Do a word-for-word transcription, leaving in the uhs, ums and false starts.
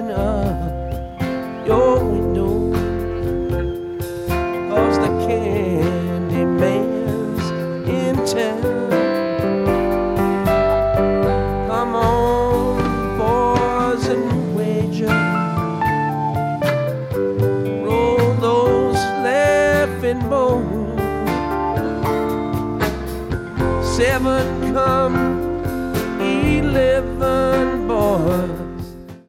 up your window, 'cause the candy man's in town. Come on, boys, and wager. Roll those laughing bones. Seven come eleven, boy.